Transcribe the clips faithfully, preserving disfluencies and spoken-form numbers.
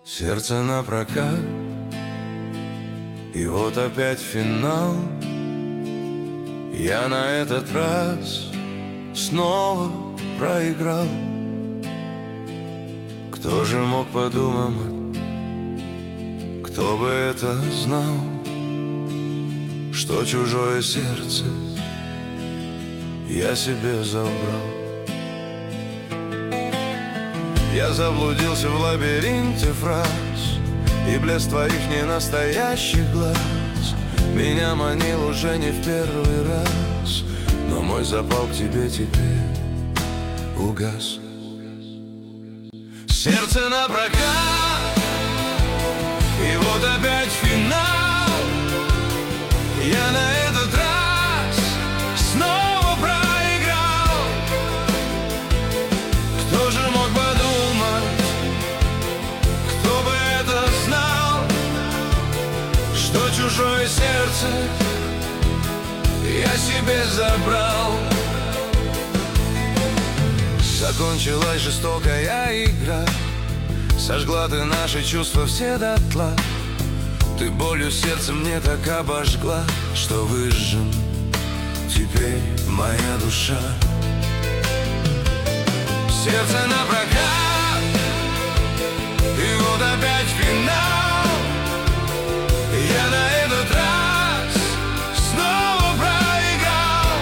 Сердце напрокат, и вот опять финал. Я на этот раз снова проиграл. Кто же мог подумать, кто бы это знал, что чужое сердце я себе забрал. Я заблудился в лабиринте фраз, и блеск твоих ненастоящих глаз меня манил уже не в первый раз, но мой запал к тебе теперь угас. Сердце напрокат, и вот опять финал. Я на этот раз снова проиграл. Кто же мог подумать, кто бы это знал, что чужое сердце я себе забрал. Закончилась жестокая игра, сожгла ты наши чувства все дотла. Ты болью сердца мне так обожгла, что выжжен теперь моя душа. Сердце напрокат, и вот опять финал. Я на этот раз снова проиграл.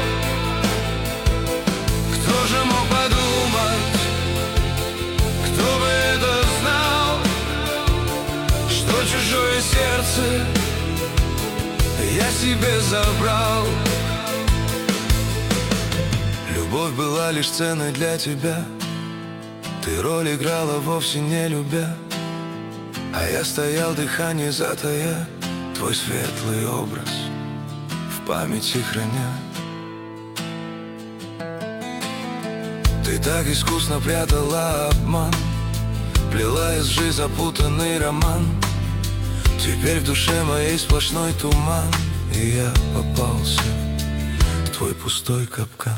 Кто же мог подумать, кто бы это знал, что чужое сердце я себе забрал. Любовь была лишь ценной для тебя, ты роль играла вовсе не любя, а я стоял дыхание затая, твой светлый образ в памяти храня. Ты так искусно прятала обман, плела из лжи запутанный роман. Теперь в душе моей сплошной туман, и я попался в твой пустой капкан.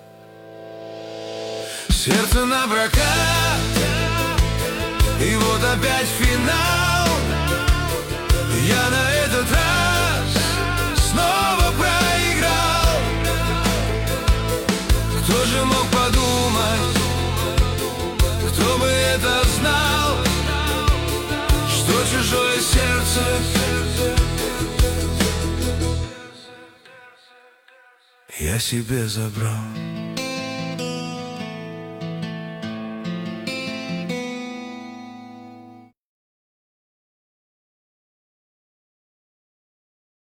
Сердце напрокат, и вот опять финал. Я на этот раз снова проиграл. Кто же мог подумать, кто бы это знал, что чужое сердце я себе забрал.